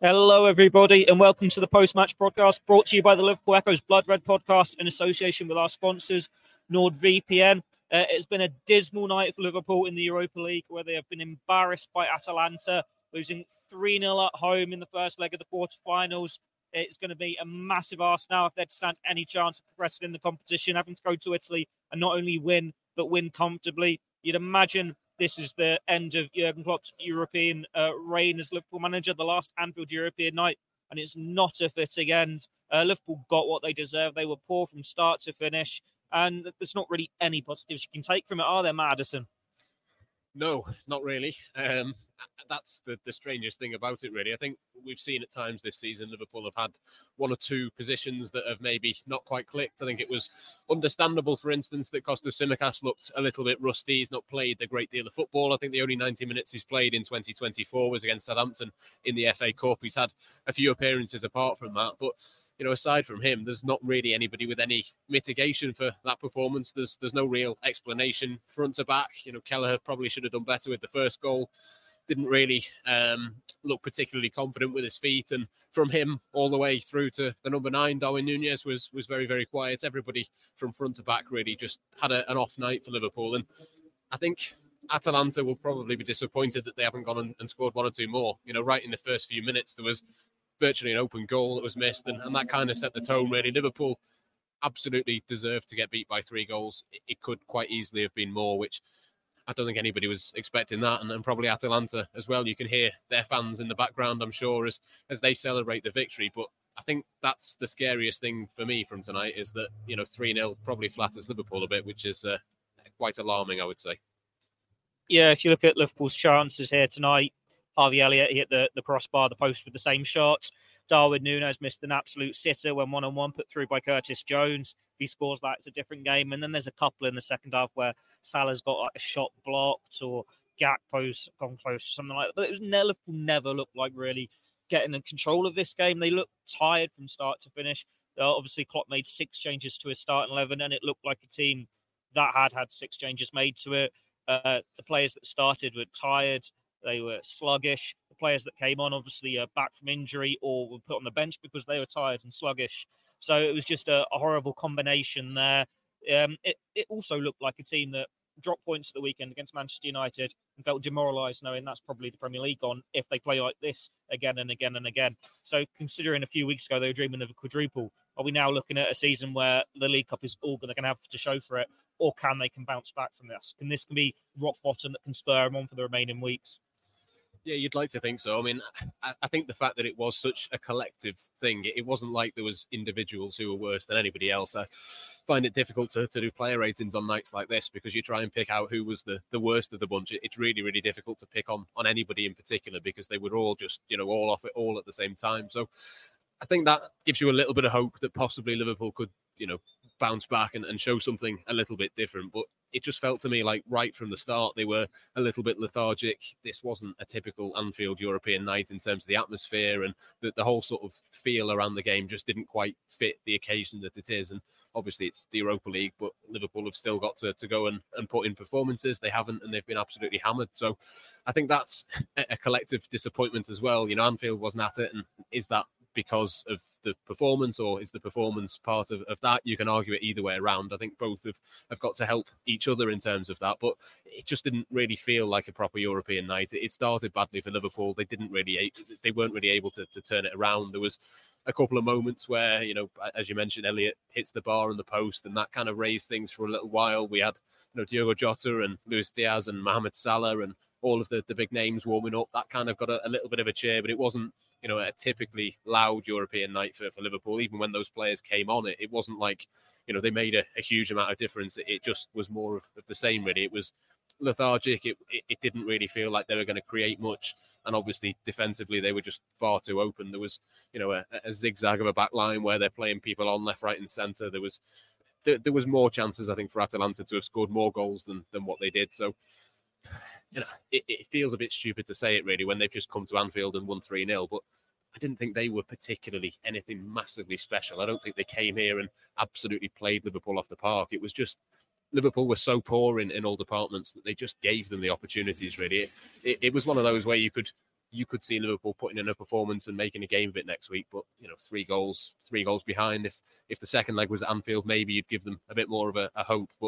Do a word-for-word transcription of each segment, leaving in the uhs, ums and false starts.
Hello, everybody, and welcome to the post-match podcast brought to you by the Liverpool Echo's Blood Red podcast in association with our sponsors, NordVPN. Uh, it's been a dismal night for Liverpool in the Europa League, where they have been embarrassed by Atalanta, losing three nil at home in the first leg of the quarterfinals. It's going to be a massive arse now if they'd stand any chance of progressing in the competition, having to go to Italy and not only win, but win comfortably. You'd imagine this is the end of Jurgen Klopp's European uh, reign as Liverpool manager, the last Anfield European night, and it's not a fitting end. Uh, Liverpool got what they deserved. They were poor from start to finish, and there's not really any positives you can take from it, are there, Madison? No, not really. Um, that's the, the strangest thing about it, really. I think we've seen at times this season Liverpool have had one or two positions that have maybe not quite clicked. I think it was understandable, for instance, that Kostas Tsimikas looked a little bit rusty. He's not played a great deal of football. I think the only ninety minutes he's played in twenty twenty-four was against Southampton in the F A Cup. He's had a few appearances apart from that, but you know, aside from him, there's not really anybody with any mitigation for that performance. There's there's no real explanation front to back. You know, Kelleher probably should have done better with the first goal. Didn't really um, look particularly confident with his feet. And from him all the way through to the number nine, Darwin Núñez, was was very, very quiet. Everybody from front to back really just had a, an off night for Liverpool. And I think Atalanta will probably be disappointed that they haven't gone and, and scored one or two more. You know, right in the first few minutes, there was virtually an open goal that was missed, and, and that kind of set the tone, really. Liverpool absolutely deserved to get beat by three goals. It, it could quite easily have been more, which I don't think anybody was expecting that, and, and probably Atalanta as well. You can hear their fans in the background, I'm sure, as, as they celebrate the victory. But I think that's the scariest thing for me from tonight, is that, you know, three nil probably flatters Liverpool a bit, which is uh, quite alarming, I would say. Yeah, if you look at Liverpool's chances here tonight, Harvey Elliott hit the, the crossbar, the post with the same shot. Darwin Núñez missed an absolute sitter when one-on-one put through by Curtis Jones. If he scores that, it's a different game. And then there's a couple in the second half where Salah's got like a shot blocked, or Gakpo's gone close to something like that. But it was Liverpool never looked like really getting in control of this game. They looked tired from start to finish. Uh, obviously, Klopp made six changes to his starting eleven, and it looked like a team that had had six changes made to it. Uh, the players that started were tired. They were sluggish. The players that came on, obviously, are back from injury or were put on the bench because they were tired and sluggish. So it was just a, a horrible combination there. Um, it, it also looked like a team that dropped points at the weekend against Manchester United and felt demoralised, knowing that's probably the Premier League gone if they play like this again and again and again. So considering a few weeks ago they were dreaming of a quadruple, are we now looking at a season where the League Cup is all going to have to show for it, or can they can bounce back from this? Can this can be rock bottom that can spur them on for the remaining weeks? Yeah, you'd like to think so. I mean, I, I think the fact that it was such a collective thing, it, it wasn't like there was individuals who were worse than anybody else. I find it difficult to, to do player ratings on nights like this, because you try and pick out who was the, the worst of the bunch. It, it's really, really difficult to pick on, on anybody in particular, because they were all just, you know, all off it all at the same time. So I think that gives you a little bit of hope that possibly Liverpool could, you know, bounce back and, and show something a little bit different. But it just felt to me like right from the start they were a little bit lethargic. This wasn't a typical Anfield European night in terms of the atmosphere, and the, the whole sort of feel around the game just didn't quite fit the occasion that it is. And obviously it's the Europa League, but Liverpool have still got to, to go and, and put in performances. They haven't, and they've been absolutely hammered. So I think that's a, a collective disappointment as well. You know, Anfield wasn't at it, and is that because of the performance, or is the performance part of, of that? You can argue it either way around. I think both have, have got to help each other in terms of that, but it just didn't really feel like a proper European night. It started badly for Liverpool. They didn't really, they weren't really able to, to turn it around. There was a couple of moments where, you know, as you mentioned, Elliott hits the bar and the post, and that kind of raised things for a little while. We had, you know, Diogo Jota and Luis Diaz and Mohamed Salah and all of the, the big names warming up. That kind of got a, a little bit of a cheer, but it wasn't, you know, a typically loud European night for, for Liverpool. Even when those players came on, it, it wasn't like, you know, they made a, a huge amount of difference. It, it just was more of, of the same, really. It was lethargic. It, it, it didn't really feel like they were going to create much. And obviously, defensively, they were just far too open. There was, you know, a, a zigzag of a back line where they're playing people on left, right and centre. There was there, there was more chances, I think, for Atalanta to have scored more goals than, than what they did. So, you know, it, it feels a bit stupid to say it, really, when they've just come to Anfield and won three nil. But I didn't think they were particularly anything massively special. I don't think they came here and absolutely played Liverpool off the park. It was just Liverpool were so poor in, in all departments that they just gave them the opportunities, really. It, it, it was one of those where you could you could see Liverpool putting in a performance and making a game of it next week. But, you know, three goals, three goals behind. If if the second leg was at Anfield, maybe you'd give them a bit more of a, a hope. But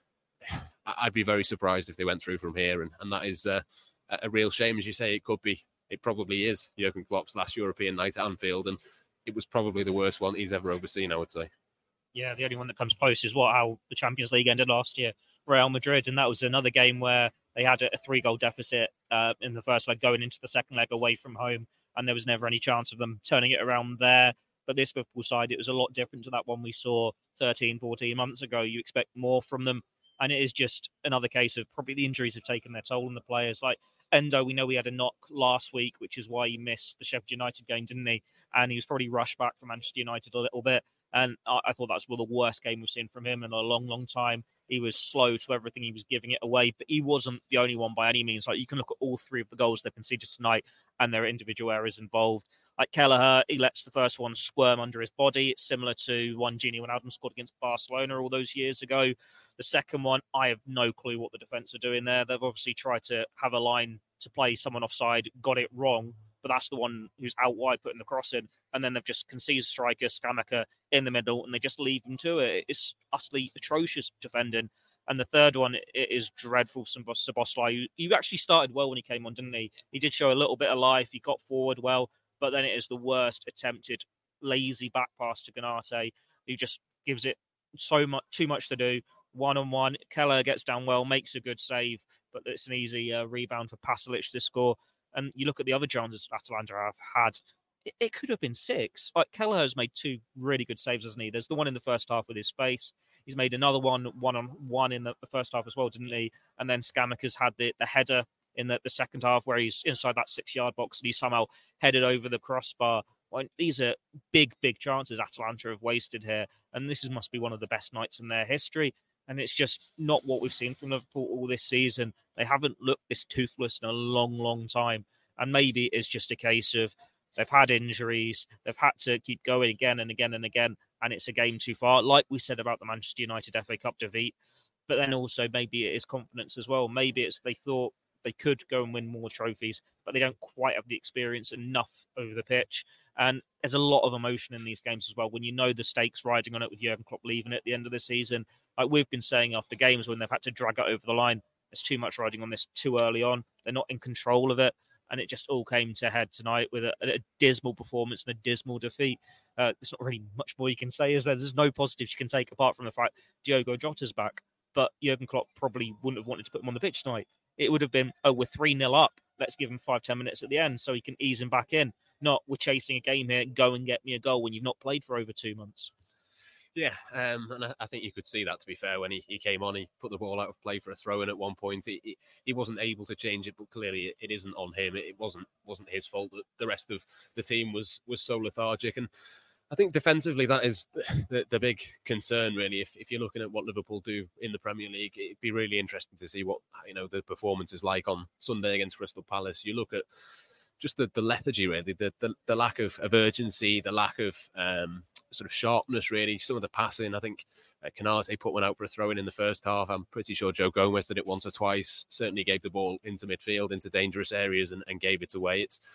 I'd be very surprised if they went through from here. And, and that is uh, a real shame. As you say, it could be, it probably is Jurgen Klopp's last European night at Anfield. And it was probably the worst one he's ever overseen, I would say. Yeah, the only one that comes close is what how the Champions League ended last year, Real Madrid, and that was another game where they had a, a three-goal deficit uh, in the first leg going into the second leg away from home, and there was never any chance of them turning it around there. But this Liverpool side, it was a lot different to that one we saw thirteen, fourteen months ago. You expect more from them, and it is just another case of probably the injuries have taken their toll on the players. Like Endo, we know he had a knock last week, which is why he missed the Sheffield United game, didn't he? And he was probably rushed back from Manchester United a little bit. And I, I thought that was one of the worst game we've seen from him in a long, long time. He was slow to everything. He was giving it away, but he wasn't the only one by any means. Like you can look at all three of the goals they conceded tonight and there are individual errors involved. Like Kelleher, he lets the first one squirm under his body. It's similar to one Gini Wijnaldum scored against Barcelona all those years ago. The second one, I have no clue what the defence are doing there. They've obviously tried to have a line to play someone offside, got it wrong, but that's the one who's out wide putting the cross in. And then they've just conceded a striker, Scamacca, in the middle, and they just leave him to it. It's utterly atrocious defending. And the third one, it is dreadful. Szoboszlai, you actually started well when he came on, didn't he? He did show a little bit of life. He got forward well, but then it is the worst attempted lazy back pass to Konate, who just gives it so much, too much to do. One-on-one, Keller gets down well, makes a good save, but it's an easy uh, rebound for Pasalic to score. And you look at the other chances Atalanta have had, it, it could have been six. Like Keller has made two really good saves, hasn't he? There's the one in the first half with his face. He's made another one, one-on-one in the, the first half as well, didn't he? And then Scamacca's had the, the header in the, the second half where he's inside that six-yard box and he somehow headed over the crossbar. Well, these are big, big chances Atalanta have wasted here. And this is, must be one of the best nights in their history. And it's just not what we've seen from Liverpool all this season. They haven't looked this toothless in a long, long time. And maybe it's just a case of they've had injuries. They've had to keep going again and again and again. And it's a game too far, like we said about the Manchester United F A Cup defeat. But then also maybe it is confidence as well. Maybe it's they thought they could go and win more trophies, but they don't quite have the experience enough over the pitch. And there's a lot of emotion in these games as well. When you know the stakes riding on it with Jurgen Klopp leaving at the end of the season, like we've been saying after games when they've had to drag it over the line, there's too much riding on this too early on. They're not in control of it. And it just all came to head tonight with a, a dismal performance and a dismal defeat. Uh, there's not really much more you can say, is there? There's no positives you can take apart from the fact Diogo Jota's back. But Jurgen Klopp probably wouldn't have wanted to put him on the pitch tonight. It would have been, oh, we're three nil up. Let's give him five, ten minutes at the end so he can ease him back in. Not, we're chasing a game here, go and get me a goal when you've not played for over two months. Yeah, um, and I, I think you could see that, to be fair, when he, he came on. He put the ball out of play for a throw-in at one point. He, he, he wasn't able to change it, but clearly it, it isn't on him. It, it wasn't wasn't his fault that the rest of the team was was so lethargic. And I think defensively, that is the, the, the big concern, really. If if you're looking at what Liverpool do in the Premier League, it'd be really interesting to see what, you know, the performance is like on Sunday against Crystal Palace. You look at just the, the lethargy, really, the, the the lack of, of urgency, the lack of um, sort of sharpness, really. Some of the passing, I think uh, Konate put one out for a throw-in in the first half. I'm pretty sure Joe Gomez did it once or twice. Certainly gave the ball into midfield, into dangerous areas, and, and gave it away. It's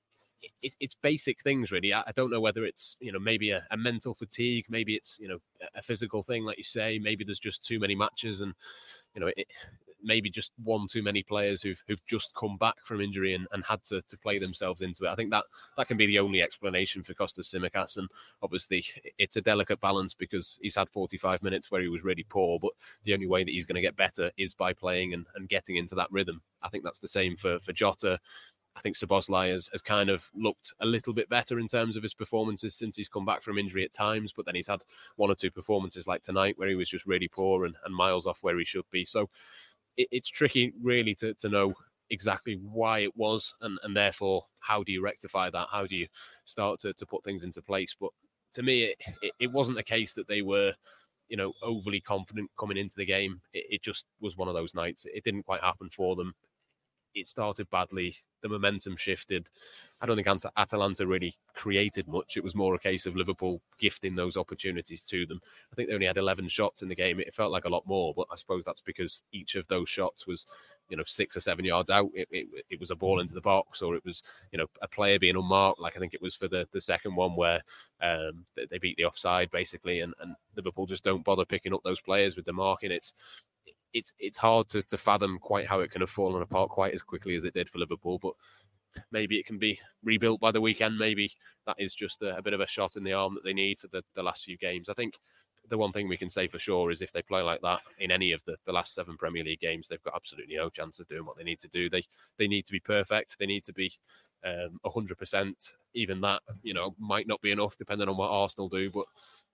it, it's basic things, really. I, I don't know whether it's, you know, maybe a, a mental fatigue, maybe it's, you know, a physical thing, like you say. Maybe there's just too many matches, and you know, it, maybe just one too many players who've who've just come back from injury and, and had to, to play themselves into it. I think that that can be the only explanation for Kostas Tsimikas, and obviously it's a delicate balance because he's had forty-five minutes where he was really poor, but the only way that he's going to get better is by playing and, and getting into that rhythm. I think that's the same for, for Jota. I think Szoboszlai has, has kind of looked a little bit better in terms of his performances since he's come back from injury at times, but then he's had one or two performances like tonight where he was just really poor and, and miles off where he should be. So it, it's tricky really to, to know exactly why it was, and, and therefore how do you rectify that? How do you start to, to put things into place? But to me, it, it, it wasn't a case that they were, you know, overly confident coming into the game. It, it just was one of those nights. It didn't quite happen for them. it started badly. The momentum shifted. I don't think Atalanta really created much. It was more a case of Liverpool gifting those opportunities to them. I think they only had eleven shots in the game. It felt like a lot more, but I suppose that's because each of those shots was, you know, six or seven yards out. It, it, it was a ball into the box, or it was, you know, a player being unmarked. Like I think it was for the, the second one where um, they beat the offside basically, and, and Liverpool just don't bother picking up those players with the marking. It's It's it's hard to, to fathom quite how it can have fallen apart quite as quickly as it did for Liverpool, but maybe it can be rebuilt by the weekend. Maybe that is just a, a bit of a shot in the arm that they need for the, the last few games. I think the one thing we can say for sure is if they play like that in any of the, the last seven Premier League games, they've got absolutely no chance of doing what they need to do. They they need to be perfect. They need to be um, one hundred percent. Even that, you know, might not be enough depending on what Arsenal do, but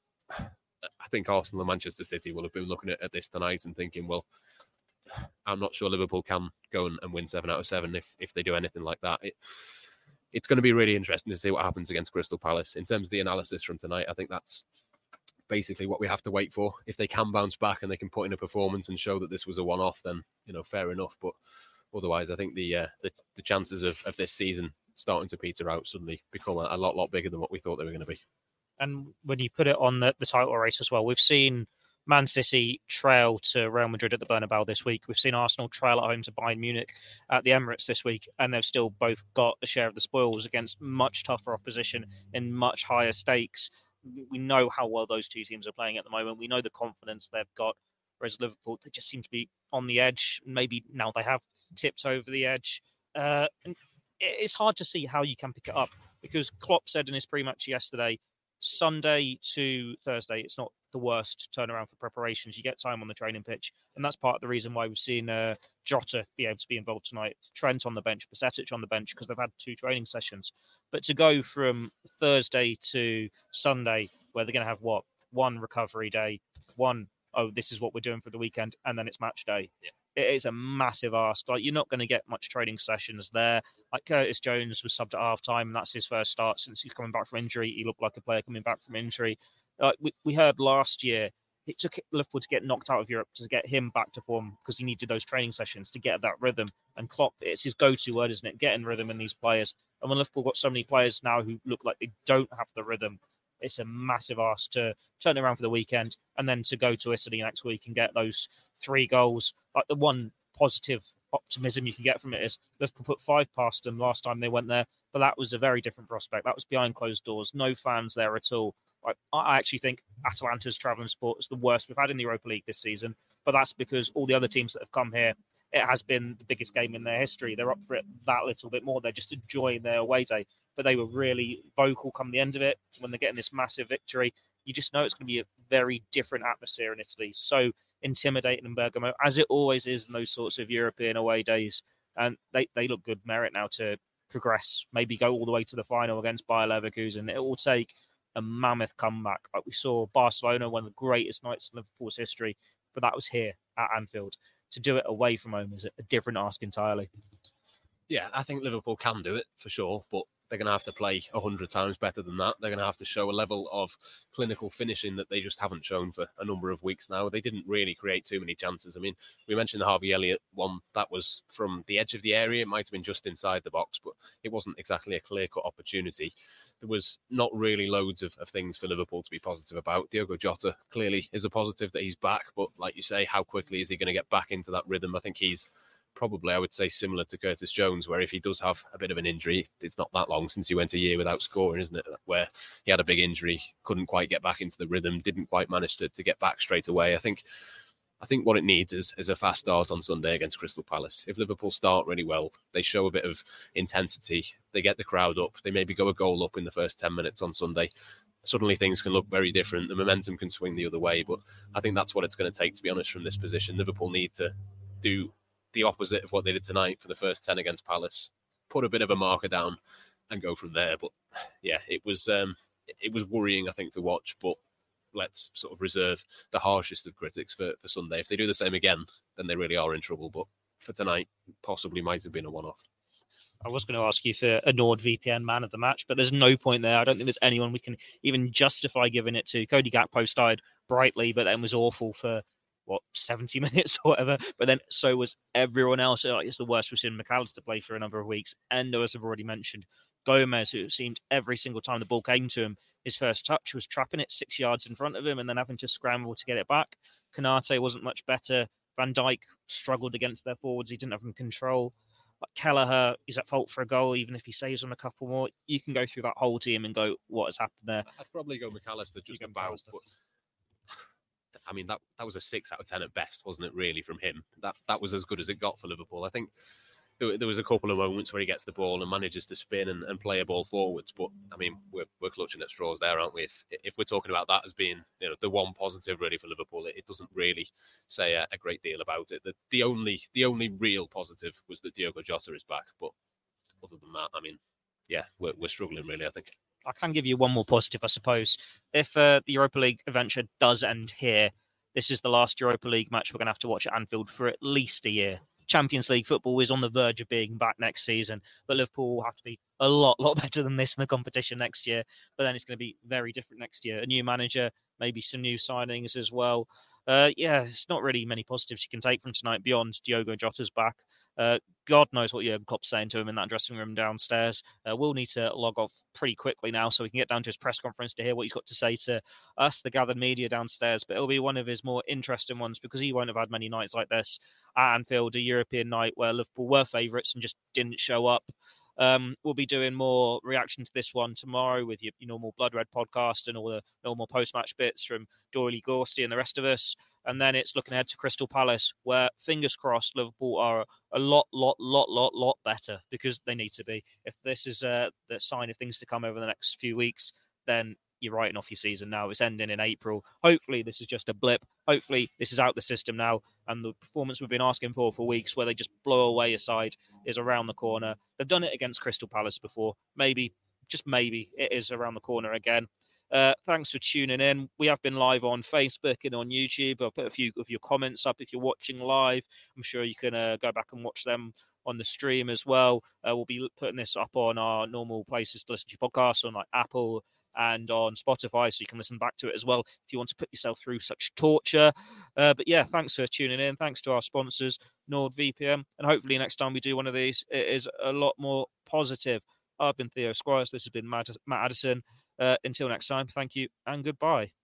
I think Arsenal and Manchester City will have been looking at, at this tonight and thinking, well, I'm not sure Liverpool can go and, and win seven out of seven if, if they do anything like that. It, it's going to be really interesting to see what happens against Crystal Palace. In terms of the analysis from tonight, I think that's basically what we have to wait for. If they can bounce back and they can put in a performance and show that this was a one-off, then, you know, fair enough. But otherwise, I think the uh, the, the chances of, of this season starting to peter out suddenly become a, a lot, lot bigger than what we thought they were going to be. And when you put it on the, the title race as well, we've seen Man City trail to Real Madrid at the Bernabeu this week. We've seen Arsenal trail at home to Bayern Munich at the Emirates this week, and they've still both got a share of the spoils against much tougher opposition in much higher stakes. We know how well those two teams are playing at the moment. We know the confidence they've got, whereas Liverpool, they just seem to be on the edge. Maybe now they have tipped over the edge. Uh, and it's hard to see how you can pick it up, because Klopp said in his pre-match yesterday, Sunday to Thursday, it's not the worst turnaround for preparations. You get time on the training pitch, and that's part of the reason why we've seen uh, Jota be able to be involved tonight, Trent on the bench, Basetic on the bench, because they've had two training sessions. But to go from Thursday to Sunday, where they're going to have, what, one recovery day, one, oh, this is what we're doing for the weekend, and then it's match day. Yeah. It is a massive ask. Like, you're not going to get much training sessions there. Like, Curtis Jones was subbed at half time, and that's his first start since he's coming back from injury. He looked like a player coming back from injury. Like we, we heard last year, it took Liverpool to get knocked out of Europe to get him back to form, because he needed those training sessions to get that rhythm. And Klopp, it's his go-to word, isn't it? Getting rhythm in these players. And when Liverpool got so many players now who look like they don't have the rhythm, it's a massive ask to turn it around for the weekend and then to go to Italy next week and get those three goals. Like, the one positive optimism you can get from it is Liverpool put five past them last time they went there, but that was a very different prospect. That was behind closed doors, no fans there at all. Like, I actually think Atalanta's travelling sport is the worst we've had in the Europa League this season, but that's because all the other teams that have come here, it has been the biggest game in their history. They're up for it that little bit more. They're just enjoying their away day, but they were really vocal come the end of it. When they're getting this massive victory, you just know it's going to be a very different atmosphere in Italy. So intimidating in Bergamo, as it always is in those sorts of European away days. And they, they look good merit now to progress, maybe go all the way to the final against Bayer Leverkusen. It will take a mammoth comeback. Like we saw Barcelona, one of the greatest nights in Liverpool's history, but that was here at Anfield. To do it away from home is a different ask entirely. Yeah, I think Liverpool can do it for sure, but they're going to have to play a hundred times better than that. They're going to have to show a level of clinical finishing that they just haven't shown for a number of weeks now. They didn't really create too many chances. I mean, we mentioned the Harvey Elliott one. That was from the edge of the area. It might have been just inside the box, but it wasn't exactly a clear-cut opportunity. There was not really loads of, of things for Liverpool to be positive about. Diogo Jota clearly is a positive that he's back, but like you say, how quickly is he going to get back into that rhythm? I think he's probably, I would say, similar to Curtis Jones, where if he does have a bit of an injury, it's not that long since he went a year without scoring, isn't it? Where he had a big injury, couldn't quite get back into the rhythm, didn't quite manage to, to get back straight away. I think I think what it needs is, is a fast start on Sunday against Crystal Palace. If Liverpool start really well, they show a bit of intensity, they get the crowd up, they maybe go a goal up in the first ten minutes on Sunday, suddenly things can look very different. The momentum can swing the other way, but I think that's what it's going to take, to be honest, from this position. Liverpool need to do the opposite of what they did tonight for the first ten against Palace, put a bit of a marker down and go from there. But yeah, it was um, it was worrying, I think, to watch, but let's sort of reserve the harshest of critics for, for Sunday. If they do the same again, then they really are in trouble. But for tonight, possibly might have been a one-off. I was going to ask you for a NordVPN man of the match, but there's no point there. I don't think there's anyone we can even justify giving it to. Cody Gakpo started brightly, but then was awful for what, seventy minutes or whatever. But then so was everyone else. Like, it's the worst we've seen McAllister play for a number of weeks. Endo, as I've already mentioned, Gomez, who it seemed every single time the ball came to him, his first touch was trapping it six yards in front of him and then having to scramble to get it back. Konate wasn't much better. Van Dijk struggled against their forwards. He didn't have them control. Like Kelleher is at fault for a goal, even if he saves on a couple more. You can go through that whole team and go, what has happened there? I'd probably go McAllister just about. But, I mean, that, that was a six out of ten at best, wasn't it, really, from him? That that was as good as it got for Liverpool. I think there, there was a couple of moments where he gets the ball and manages to spin and, and play a ball forwards. But, I mean, we're, we're clutching at straws there, aren't we? If, if we're talking about that as being, you know, the one positive, really, for Liverpool, it, it doesn't really say a, a great deal about it. The, the only the only real positive was that Diogo Jota is back. But other than that, I mean, yeah, we're, we're struggling, really, I think. I can give you one more positive, I suppose. If uh, the Europa League adventure does end here, this is the last Europa League match we're going to have to watch at Anfield for at least a year. Champions League football is on the verge of being back next season, but Liverpool will have to be a lot, lot better than this in the competition next year. But then it's going to be very different next year. A new manager, maybe some new signings as well. Uh, yeah, it's not really many positives you can take from tonight beyond Diogo Jota's back. Uh, God knows what Jurgen Klopp's saying to him in that dressing room downstairs. Uh, we'll need to log off pretty quickly now so we can get down to his press conference to hear what he's got to say to us, the gathered media downstairs. But it'll be one of his more interesting ones because he won't have had many nights like this at Anfield, a European night where Liverpool were favourites and just didn't show up. Um, we'll be doing more reaction to this one tomorrow with your, your normal Blood Red podcast and all the normal post-match bits from Doyley Gorsty and the rest of us. And then it's looking ahead to Crystal Palace, where, fingers crossed, Liverpool are a lot, lot, lot, lot, lot better because they need to be. If this is uh, the sign of things to come over the next few weeks, then you're writing off your season now. It's ending in April. Hopefully, this is just a blip. Hopefully, this is out the system now. And the performance we've been asking for for weeks, where they just blow away a side, is around the corner. They've done it against Crystal Palace before. Maybe, just maybe, it is around the corner again. Uh, thanks for tuning in. We have been live on Facebook and on YouTube. I'll put a few of your comments up if you're watching live. I'm sure you can uh, go back and watch them on the stream as well. Uh, we'll be putting this up on our normal places to listen to podcasts, on like Apple and on Spotify, so you can listen back to it as well if you want to put yourself through such torture. Uh, but yeah, thanks for tuning in. Thanks to our sponsors, NordVPN. And hopefully next time we do one of these, it is a lot more positive. I've been Theo Squires. This has been Matt, Matt Addison. Uh, until next time, thank you and goodbye.